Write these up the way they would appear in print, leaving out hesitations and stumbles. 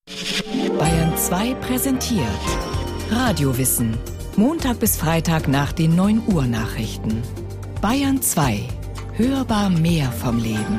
Bayern 2 präsentiert Radiowissen. Montag bis Freitag nach den 9 Uhr Nachrichten. Bayern 2. Hörbar mehr vom Leben.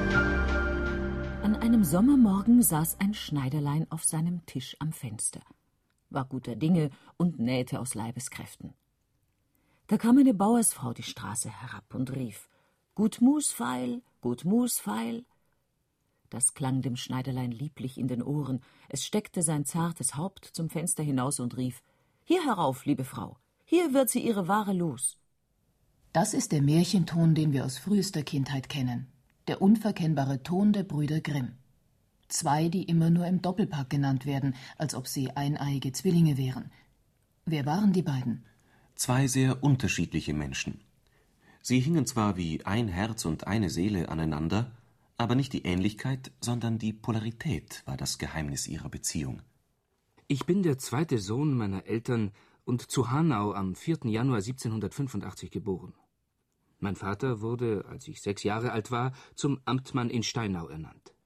An einem Sommermorgen saß ein Schneiderlein auf seinem Tisch am Fenster, war guter Dinge und nähte aus Leibeskräften. Da kam eine Bauersfrau die Straße herab und rief: »Gut Musfeil, gut Musfeil.« Das klang dem Schneiderlein lieblich in den Ohren. Es steckte sein zartes Haupt zum Fenster hinaus und rief: »Hier herauf, liebe Frau, hier wird sie ihre Ware los.« Das ist der Märchenton, den wir aus frühester Kindheit kennen. Der unverkennbare Ton der Brüder Grimm. 2, die immer nur im Doppelpack genannt werden, als ob sie eineiige Zwillinge wären. Wer waren die beiden? 2 sehr unterschiedliche Menschen. Sie hingen zwar wie ein Herz und eine Seele aneinander, aber nicht die Ähnlichkeit, sondern die Polarität war das Geheimnis ihrer Beziehung. Ich bin der zweite Sohn meiner Eltern und zu Hanau am 4. Januar 1785 geboren. Mein Vater wurde, als ich 6 Jahre alt war, zum Amtmann in Steinau ernannt.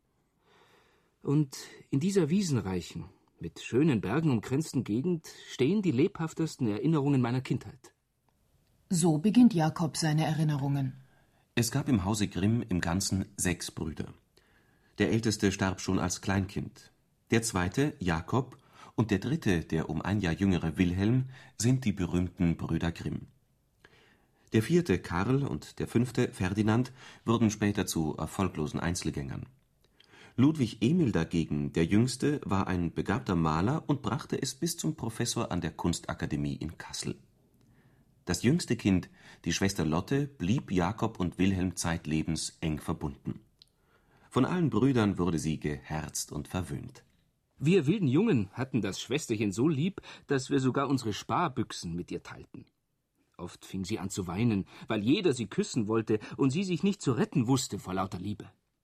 Und in dieser wiesenreichen, mit schönen Bergen umkränzten Gegend stehen die lebhaftesten Erinnerungen meiner Kindheit. So beginnt Jakob seine Erinnerungen. Es gab im Hause Grimm im Ganzen 6 Brüder. Der älteste starb schon als Kleinkind. Der zweite, Jakob, und der dritte, der um ein Jahr jüngere Wilhelm, sind die berühmten Brüder Grimm. Der vierte, Karl, und der fünfte, Ferdinand, wurden später zu erfolglosen Einzelgängern. Ludwig Emil dagegen, der jüngste, war ein begabter Maler und brachte es bis zum Professor an der Kunstakademie in Kassel. Das jüngste Kind, die Schwester Lotte, blieb Jakob und Wilhelm zeitlebens eng verbunden. Von allen Brüdern wurde sie geherzt und verwöhnt. Wir wilden Jungen hatten das Schwesterchen so lieb, dass wir sogar unsere Sparbüchsen mit ihr teilten. Oft fing sie an zu weinen, weil jeder sie küssen wollte und sie sich nicht zu retten wusste vor lauter Liebe.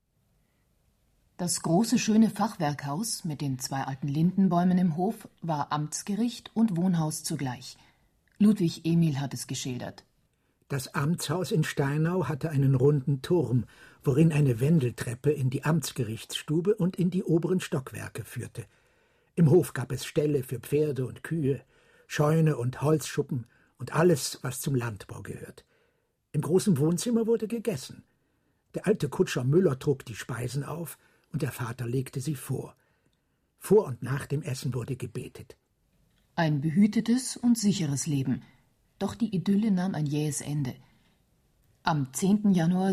Das große, schöne Fachwerkhaus mit den 2 alten Lindenbäumen im Hof war Amtsgericht und Wohnhaus zugleich. Ludwig Emil hat es geschildert. Das Amtshaus in Steinau hatte einen runden Turm, worin eine Wendeltreppe in die Amtsgerichtsstube und in die oberen Stockwerke führte. Im Hof gab es Ställe für Pferde und Kühe, Scheune und Holzschuppen und alles, was zum Landbau gehört. Im großen Wohnzimmer wurde gegessen. Der alte Kutscher Müller trug die Speisen auf und der Vater legte sie vor. Vor und nach dem Essen wurde gebetet. Ein behütetes und sicheres Leben. Doch die Idylle nahm ein jähes Ende. Am 10. Januar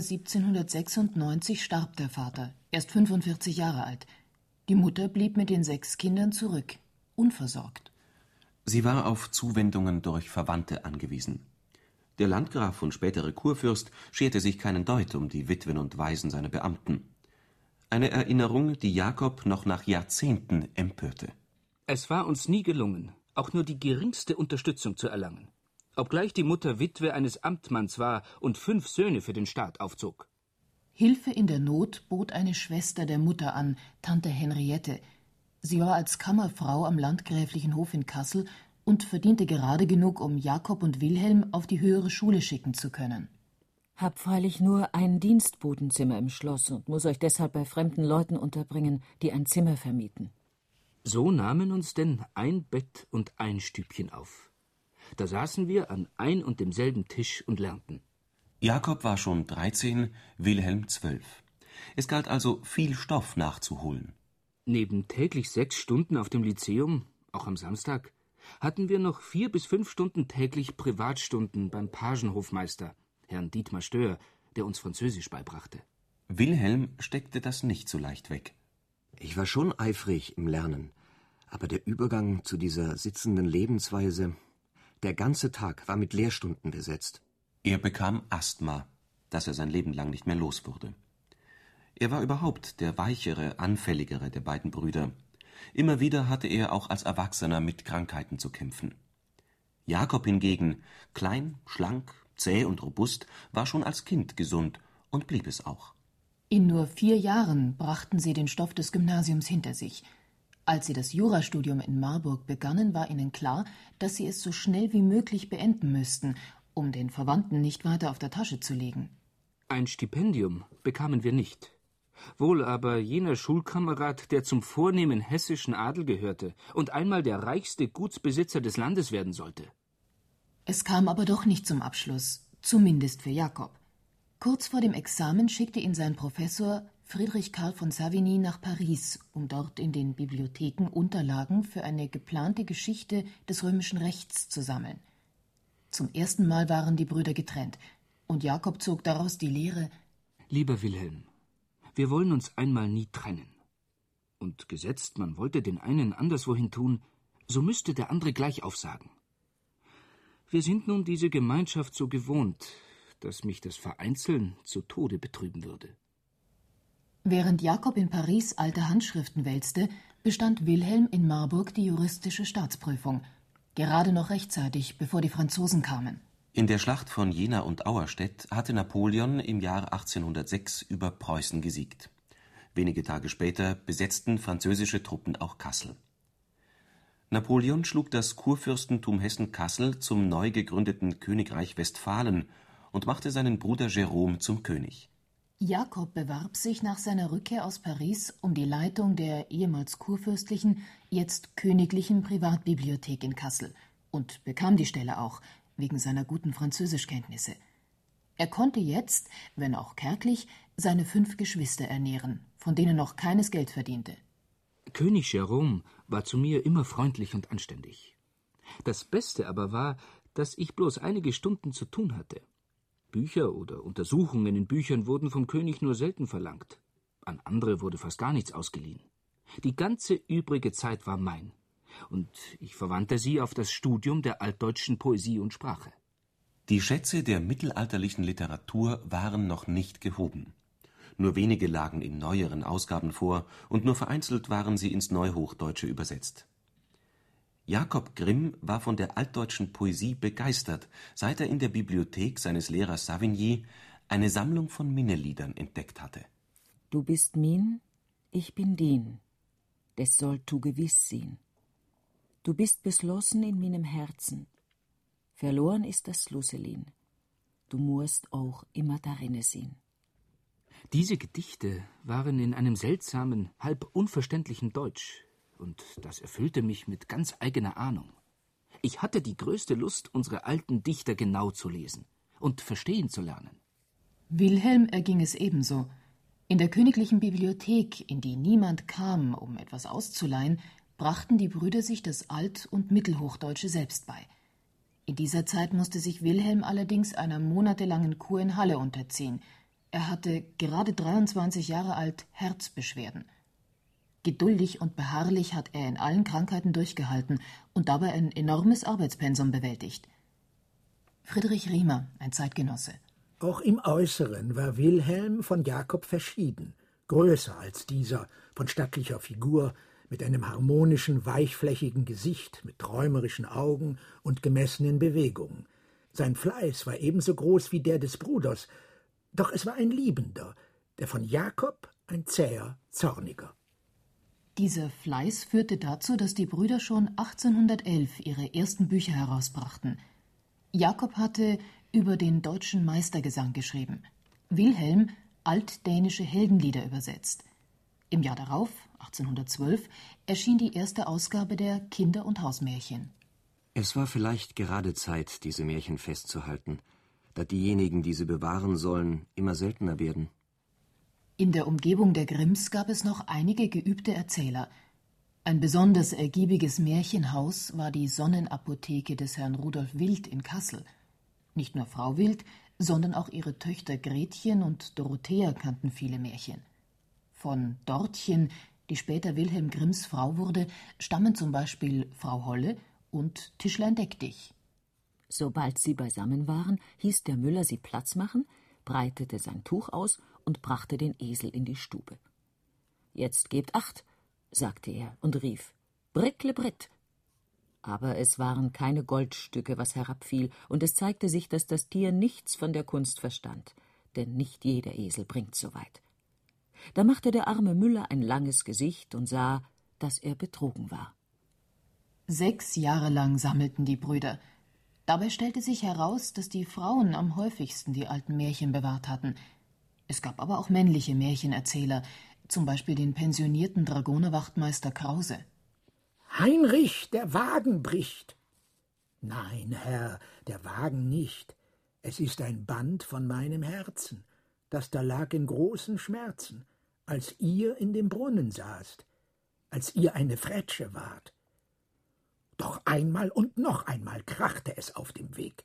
1796 starb der Vater, erst 45 Jahre alt. Die Mutter blieb mit den 6 Kindern zurück, unversorgt. Sie war auf Zuwendungen durch Verwandte angewiesen. Der Landgraf und spätere Kurfürst scherte sich keinen Deut um die Witwen und Waisen seiner Beamten. Eine Erinnerung, die Jakob noch nach Jahrzehnten empörte. Es war uns nie gelungen, auch nur die geringste Unterstützung zu erlangen, obgleich die Mutter Witwe eines Amtmanns war und 5 Söhne für den Staat aufzog. Hilfe in der Not bot eine Schwester der Mutter an, Tante Henriette. Sie war als Kammerfrau am landgräflichen Hof in Kassel und verdiente gerade genug, um Jakob und Wilhelm auf die höhere Schule schicken zu können. Hab freilich nur ein Dienstbodenzimmer im Schloss und muss euch deshalb bei fremden Leuten unterbringen, die ein Zimmer vermieten. So nahmen uns denn ein Bett und ein Stübchen auf. Da saßen wir an ein und demselben Tisch und lernten. Jakob war schon 13, Wilhelm 12. Es galt also viel Stoff nachzuholen. Neben täglich 6 Stunden auf dem Lyzeum, auch am Samstag, hatten wir noch 4 bis 5 Stunden täglich Privatstunden beim Pagenhofmeister, Herrn Dietmar Stöhr, der uns Französisch beibrachte. Wilhelm steckte das nicht so leicht weg. Ich war schon eifrig im Lernen, aber der Übergang zu dieser sitzenden Lebensweise, der ganze Tag war mit Lehrstunden besetzt. Er bekam Asthma, das er sein Leben lang nicht mehr los wurde. Er war überhaupt der weichere, anfälligere der beiden Brüder. Immer wieder hatte er auch als Erwachsener mit Krankheiten zu kämpfen. Jakob hingegen, klein, schlank, zäh und robust, war schon als Kind gesund und blieb es auch. In nur 4 Jahren brachten sie den Stoff des Gymnasiums hinter sich. Als sie das Jurastudium in Marburg begannen, war ihnen klar, dass sie es so schnell wie möglich beenden müssten, um den Verwandten nicht weiter auf der Tasche zu liegen. Ein Stipendium bekamen wir nicht. Wohl aber jener Schulkamerad, der zum vornehmen hessischen Adel gehörte und einmal der reichste Gutsbesitzer des Landes werden sollte. Es kam aber doch nicht zum Abschluss, zumindest für Jakob. Kurz vor dem Examen schickte ihn sein Professor Friedrich Karl von Savigny nach Paris, um dort in den Bibliotheken Unterlagen für eine geplante Geschichte des römischen Rechts zu sammeln. Zum ersten Mal waren die Brüder getrennt, und Jakob zog daraus die Lehre: Lieber Wilhelm, wir wollen uns einmal nie trennen. Und gesetzt, man wollte den einen anderswohin tun, so müsste der andere gleich aufsagen. Wir sind nun diese Gemeinschaft so gewohnt, dass mich das Vereinzeln zu Tode betrüben würde. Während Jakob in Paris alte Handschriften wälzte, bestand Wilhelm in Marburg die juristische Staatsprüfung, gerade noch rechtzeitig, bevor die Franzosen kamen. In der Schlacht von Jena und Auerstedt hatte Napoleon im Jahr 1806 über Preußen gesiegt. Wenige Tage später besetzten französische Truppen auch Kassel. Napoleon schlug das Kurfürstentum Hessen-Kassel zum neu gegründeten Königreich Westfalen und machte seinen Bruder Jérôme zum König. Jakob bewarb sich nach seiner Rückkehr aus Paris um die Leitung der ehemals kurfürstlichen, jetzt königlichen Privatbibliothek in Kassel und bekam die Stelle auch, wegen seiner guten Französischkenntnisse. Er konnte jetzt, wenn auch kärglich, seine 5 Geschwister ernähren, von denen noch keines Geld verdiente. König Jérôme war zu mir immer freundlich und anständig. Das Beste aber war, dass ich bloß einige Stunden zu tun hatte. Bücher oder Untersuchungen in Büchern wurden vom König nur selten verlangt. An andere wurde fast gar nichts ausgeliehen. Die ganze übrige Zeit war mein. Und ich verwandte sie auf das Studium der altdeutschen Poesie und Sprache. Die Schätze der mittelalterlichen Literatur waren noch nicht gehoben. Nur wenige lagen in neueren Ausgaben vor und nur vereinzelt waren sie ins Neuhochdeutsche übersetzt. Jakob Grimm war von der altdeutschen Poesie begeistert, seit er in der Bibliothek seines Lehrers Savigny eine Sammlung von Minneliedern entdeckt hatte. Du bist min, ich bin din, des sollt du gewiss sein. Du bist beschlossen in meinem Herzen, verloren ist das Schlüsselin, du musst auch immer darinne sein. Diese Gedichte waren in einem seltsamen, halb unverständlichen Deutsch, und das erfüllte mich mit ganz eigener Ahnung. Ich hatte die größte Lust, unsere alten Dichter genau zu lesen und verstehen zu lernen. Wilhelm erging es ebenso. In der königlichen Bibliothek, in die niemand kam, um etwas auszuleihen, brachten die Brüder sich das Alt- und Mittelhochdeutsche selbst bei. In dieser Zeit musste sich Wilhelm allerdings einer monatelangen Kur in Halle unterziehen. Er hatte, gerade 23 Jahre alt, Herzbeschwerden. Geduldig und beharrlich hat er in allen Krankheiten durchgehalten und dabei ein enormes Arbeitspensum bewältigt. Friedrich Riemer, ein Zeitgenosse. Auch im Äußeren war Wilhelm von Jakob verschieden, größer als dieser, von stattlicher Figur, mit einem harmonischen, weichflächigen Gesicht, mit träumerischen Augen und gemessenen Bewegungen. Sein Fleiß war ebenso groß wie der des Bruders, doch es war ein liebender, der von Jakob ein zäher, zorniger. Dieser Fleiß führte dazu, dass die Brüder schon 1811 ihre ersten Bücher herausbrachten. Jakob hatte über den deutschen Meistergesang geschrieben, Wilhelm altdänische Heldenlieder übersetzt. Im Jahr darauf, 1812, erschien die erste Ausgabe der Kinder- und Hausmärchen. Es war vielleicht gerade Zeit, diese Märchen festzuhalten, da diejenigen, die sie bewahren sollen, immer seltener werden. In der Umgebung der Grimms gab es noch einige geübte Erzähler. Ein besonders ergiebiges Märchenhaus war die Sonnenapotheke des Herrn Rudolf Wild in Kassel. Nicht nur Frau Wild, sondern auch ihre Töchter Gretchen und Dorothea kannten viele Märchen. Von Dortchen, die später Wilhelm Grimms Frau wurde, stammen zum Beispiel Frau Holle und Tischlein deck dich. Sobald sie beisammen waren, hieß der Müller sie Platz machen, breitete sein Tuch aus und brachte den Esel in die Stube. »Jetzt gebt Acht«, sagte er und rief, »Brickle Britt!« Aber es waren keine Goldstücke, was herabfiel, und es zeigte sich, dass das Tier nichts von der Kunst verstand, denn nicht jeder Esel bringt so weit. Da machte der arme Müller ein langes Gesicht und sah, dass er betrogen war. 6 Jahre lang sammelten die Brüder. Dabei stellte sich heraus, dass die Frauen am häufigsten die alten Märchen bewahrt hatten. Es gab aber auch männliche Märchenerzähler, zum Beispiel den pensionierten Dragonerwachtmeister Krause. »Heinrich, der Wagen bricht!« »Nein, Herr, der Wagen nicht. Es ist ein Band von meinem Herzen, das da lag in großen Schmerzen, als ihr in dem Brunnen saßt, als ihr eine Fretsche wart. Doch einmal und noch einmal krachte es auf dem Weg.«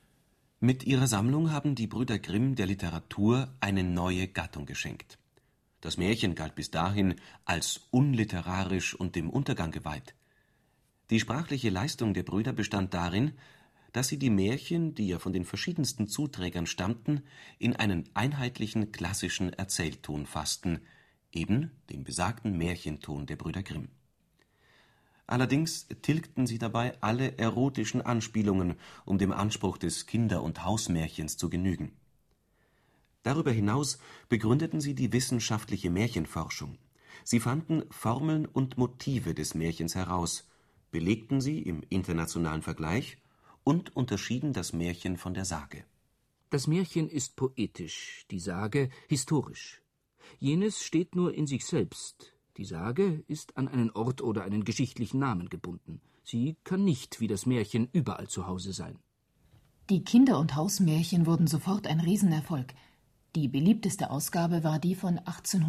Mit ihrer Sammlung haben die Brüder Grimm der Literatur eine neue Gattung geschenkt. Das Märchen galt bis dahin als unliterarisch und dem Untergang geweiht. Die sprachliche Leistung der Brüder bestand darin, dass sie die Märchen, die ja von den verschiedensten Zuträgern stammten, in einen einheitlichen klassischen Erzählton fassten, eben den besagten Märchenton der Brüder Grimm. Allerdings tilgten sie dabei alle erotischen Anspielungen, um dem Anspruch des Kinder- und Hausmärchens zu genügen. Darüber hinaus begründeten sie die wissenschaftliche Märchenforschung. Sie fanden Formeln und Motive des Märchens heraus, belegten sie im internationalen Vergleich und unterschieden das Märchen von der Sage. Das Märchen ist poetisch, die Sage historisch. Jenes steht nur in sich selbst. Die Sage ist an einen Ort oder einen geschichtlichen Namen gebunden. Sie kann nicht wie das Märchen überall zu Hause sein. Die Kinder- und Hausmärchen wurden sofort ein Riesenerfolg. Die beliebteste Ausgabe war die von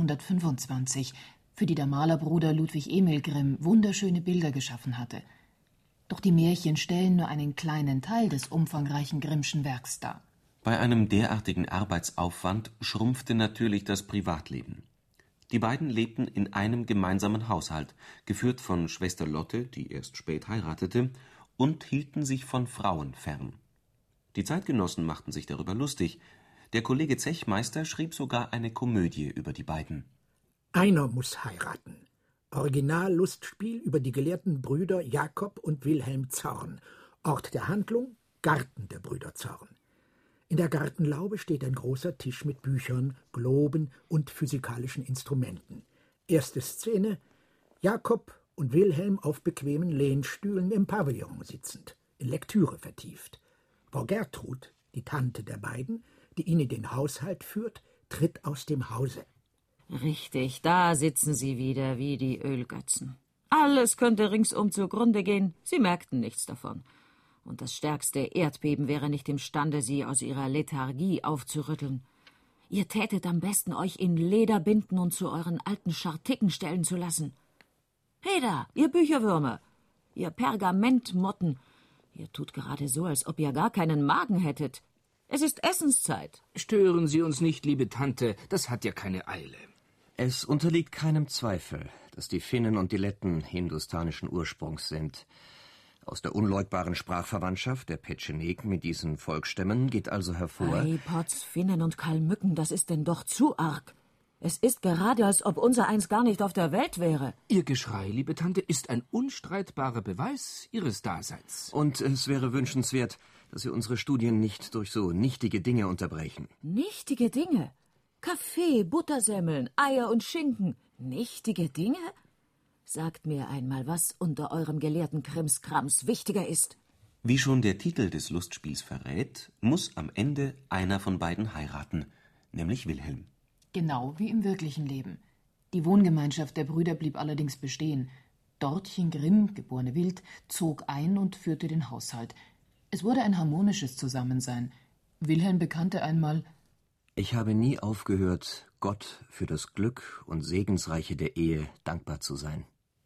1825, für die der Malerbruder Ludwig Emil Grimm wunderschöne Bilder geschaffen hatte. Doch die Märchen stellen nur einen kleinen Teil des umfangreichen Grimmschen Werks dar. Bei einem derartigen Arbeitsaufwand schrumpfte natürlich das Privatleben. Die beiden lebten in einem gemeinsamen Haushalt, geführt von Schwester Lotte, die erst spät heiratete, und hielten sich von Frauen fern. Die Zeitgenossen machten sich darüber lustig. Der Kollege Zechmeister schrieb sogar eine Komödie über die beiden. Einer muss heiraten. Original-Lustspiel über die gelehrten Brüder Jakob und Wilhelm Zorn. Ort der Handlung: Garten der Brüder Zorn. In der Gartenlaube steht ein großer Tisch mit Büchern, Globen und physikalischen Instrumenten. Erste Szene: Jakob und Wilhelm auf bequemen Lehnstühlen im Pavillon sitzend, in Lektüre vertieft. Frau Gertrud, die Tante der beiden, die ihnen den Haushalt führt, tritt aus dem Hause. Richtig, da sitzen sie wieder wie die Ölgötzen. Alles könnte ringsum zugrunde gehen, sie merkten nichts davon. Und das stärkste Erdbeben wäre nicht imstande, sie aus ihrer Lethargie aufzurütteln. Ihr tätet am besten, euch in Leder binden und zu euren alten Scharticken stellen zu lassen. Hey da, ihr Bücherwürmer, ihr Pergamentmotten, ihr tut gerade so, als ob ihr gar keinen Magen hättet. Es ist Essenszeit. Stören Sie uns nicht, liebe Tante, das hat ja keine Eile. Es unterliegt keinem Zweifel, dass die Finnen und die Letten hindustanischen Ursprungs sind. Aus der unleugbaren Sprachverwandtschaft der Petschenegen mit diesen Volksstämmen geht also hervor... Ei, Potz, Finnen und Kalmücken, das ist denn doch zu arg. Es ist gerade, als ob unser eins gar nicht auf der Welt wäre. Ihr Geschrei, liebe Tante, ist ein unstreitbarer Beweis Ihres Daseins. Und es wäre wünschenswert, dass Sie unsere Studien nicht durch so nichtige Dinge unterbrechen. Nichtige Dinge? Kaffee, Buttersemmeln, Eier und Schinken. Nichtige Dinge? Sagt mir einmal, was unter eurem gelehrten Krimskrams wichtiger ist. Wie schon der Titel des Lustspiels verrät, muss am Ende einer von beiden heiraten, nämlich Wilhelm. Genau wie im wirklichen Leben. Die Wohngemeinschaft der Brüder blieb allerdings bestehen. Dortchen Grimm, geborene Wild, zog ein und führte den Haushalt. Es wurde ein harmonisches Zusammensein. Wilhelm bekannte einmal: Ich habe nie aufgehört, Gott für das Glück und Segensreiche der Ehe dankbar zu sein.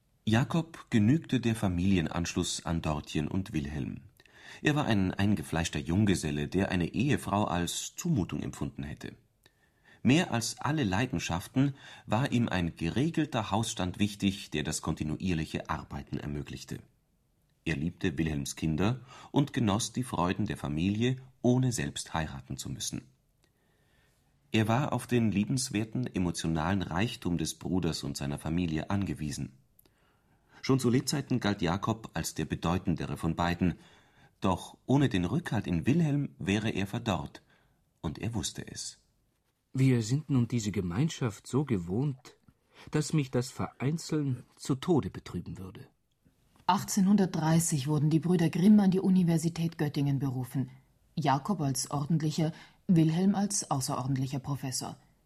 Jakob genügte der Familienanschluss an Dortchen und Wilhelm. Er war ein eingefleischter Junggeselle, der eine Ehefrau als Zumutung empfunden hätte. Mehr als alle Leidenschaften war ihm ein geregelter Hausstand wichtig, der das kontinuierliche Arbeiten ermöglichte. Er liebte Wilhelms Kinder und genoss die Freuden der Familie, ohne selbst heiraten zu müssen. Er war auf den liebenswerten emotionalen Reichtum des Bruders und seiner Familie angewiesen. Schon zu Lebzeiten galt Jakob als der bedeutendere von beiden, doch ohne den Rückhalt in Wilhelm wäre er verdorrt, und er wusste es. Wir sind nun diese Gemeinschaft so gewohnt, dass mich das Vereinzeln zu Tode betrüben würde. 1830 wurden die Brüder Grimm an die Universität Göttingen berufen. Jakob als ordentlicher, Wilhelm als außerordentlicher Professor.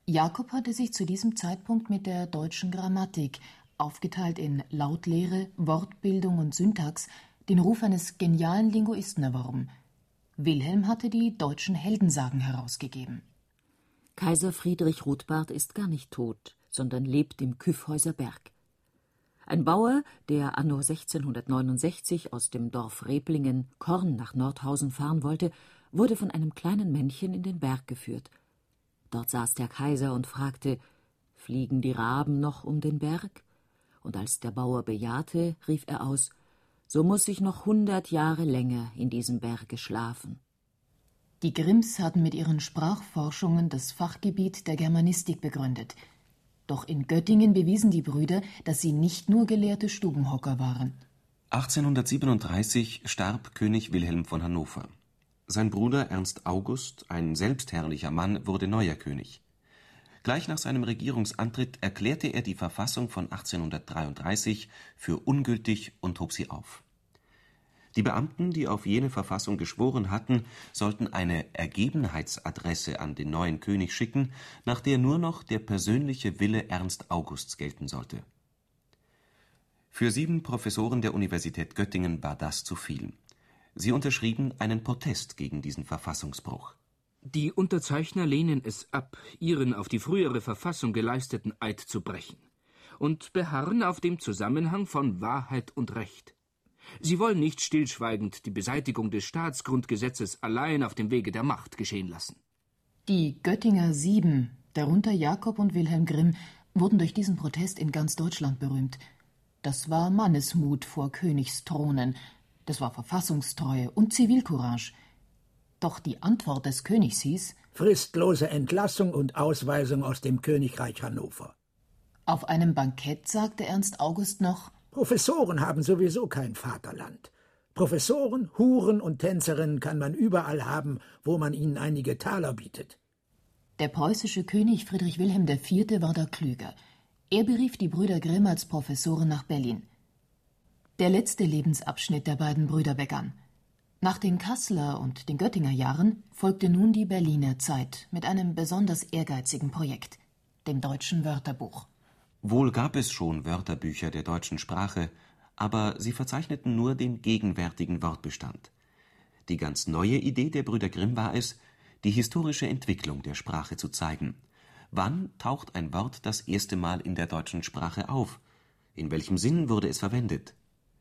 Jakob hatte sich zu diesem Zeitpunkt mit der deutschen Grammatik, aufgeteilt in Lautlehre, Wortbildung und Syntax, den Ruf eines genialen Linguisten erworben. Wilhelm hatte die deutschen Heldensagen herausgegeben. Kaiser Friedrich Rotbart ist gar nicht tot, sondern lebt im Kyffhäuser Berg. Ein Bauer, der anno 1669 aus dem Dorf Reblingen Korn nach Nordhausen fahren wollte, wurde von einem kleinen Männchen in den Berg geführt. Dort saß der Kaiser und fragte: »Fliegen die Raben noch um den Berg?« Und als der Bauer bejahte, rief er aus: »So muß ich noch 100 Jahre länger in diesem Berge schlafen.« Die Grimms hatten mit ihren Sprachforschungen das Fachgebiet der Germanistik begründet. Doch in Göttingen bewiesen die Brüder, dass sie nicht nur gelehrte Stubenhocker waren. 1837 starb König Wilhelm von Hannover. Sein Bruder Ernst August, ein selbstherrlicher Mann, wurde neuer König. Gleich nach seinem Regierungsantritt erklärte er die Verfassung von 1833 für ungültig und hob sie auf. Die Beamten, die auf jene Verfassung geschworen hatten, sollten eine Ergebenheitsadresse an den neuen König schicken, nach der nur noch der persönliche Wille Ernst Augusts gelten sollte. Für 7 Professoren der Universität Göttingen war das zu viel. Sie unterschrieben einen Protest gegen diesen Verfassungsbruch. Die Unterzeichner lehnen es ab, ihren auf die frühere Verfassung geleisteten Eid zu brechen und beharren auf dem Zusammenhang von Wahrheit und Recht. Sie wollen nicht stillschweigend die Beseitigung des Staatsgrundgesetzes allein auf dem Wege der Macht geschehen lassen. Die Göttinger 7, darunter Jakob und Wilhelm Grimm, wurden durch diesen Protest in ganz Deutschland berühmt. Das war Mannesmut vor Königsthronen, das war Verfassungstreue und Zivilcourage. Doch die Antwort des Königs hieß: Fristlose Entlassung und Ausweisung aus dem Königreich Hannover. Auf einem Bankett sagte Ernst August noch: Professoren haben sowieso kein Vaterland. Professoren, Huren und Tänzerinnen kann man überall haben, wo man ihnen einige Taler bietet. Der preußische König Friedrich Wilhelm IV. War da klüger. Er berief die Brüder Grimm als Professoren nach Berlin. Der letzte Lebensabschnitt der beiden Brüder begann. Nach den Kasseler und den Göttinger Jahren folgte nun die Berliner Zeit mit einem besonders ehrgeizigen Projekt, dem deutschen Wörterbuch. Wohl gab es schon Wörterbücher der deutschen Sprache, aber sie verzeichneten nur den gegenwärtigen Wortbestand. Die ganz neue Idee der Brüder Grimm war es, die historische Entwicklung der Sprache zu zeigen. Wann taucht ein Wort das erste Mal in der deutschen Sprache auf? In welchem Sinn wurde es verwendet?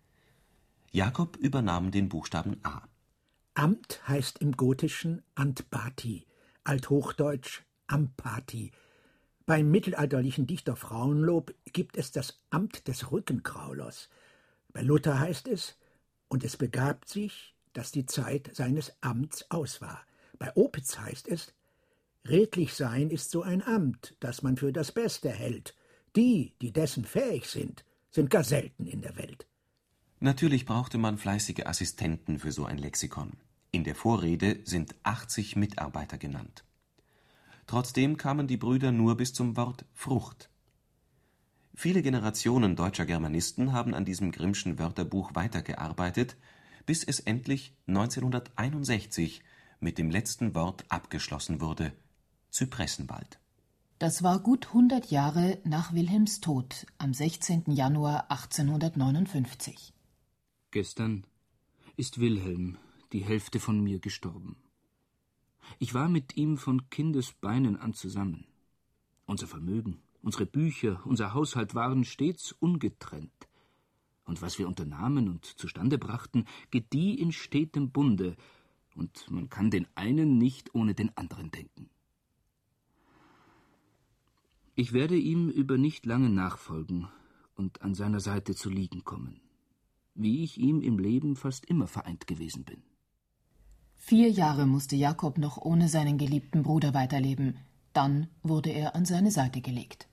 Jakob übernahm den Buchstaben A. Amt heißt im Gotischen Antbati, althochdeutsch Ampati. Beim mittelalterlichen Dichter Frauenlob gibt es das Amt des Rückenkraulers. Bei Luther heißt es: Und es begab sich, dass die Zeit seines Amts aus war. Bei Opitz heißt es: Redlich sein ist so ein Amt, das man für das Beste hält. Die dessen fähig sind gar selten in der Welt. Natürlich brauchte man fleißige Assistenten für so ein Lexikon. In der Vorrede sind 80 Mitarbeiter genannt. Trotzdem kamen die Brüder nur bis zum Wort Frucht. Viele Generationen deutscher Germanisten haben an diesem Grimmschen Wörterbuch weitergearbeitet, bis es endlich 1961 mit dem letzten Wort abgeschlossen wurde: Zypressenwald. Das war gut 100 Jahre nach Wilhelms Tod am 16. Januar 1859. Gestern ist Wilhelm, die Hälfte von mir, gestorben. Ich war mit ihm von Kindesbeinen an zusammen. Unser Vermögen, unsere Bücher, unser Haushalt waren stets ungetrennt. Und was wir unternahmen und zustande brachten, gedieh in stetem Bunde, und man kann den einen nicht ohne den anderen denken. Ich werde ihm über nicht lange nachfolgen und an seiner Seite zu liegen kommen, wie ich ihm im Leben fast immer vereint gewesen bin. 4 Jahre musste Jakob noch ohne seinen geliebten Bruder weiterleben. Dann wurde er an seine Seite gelegt.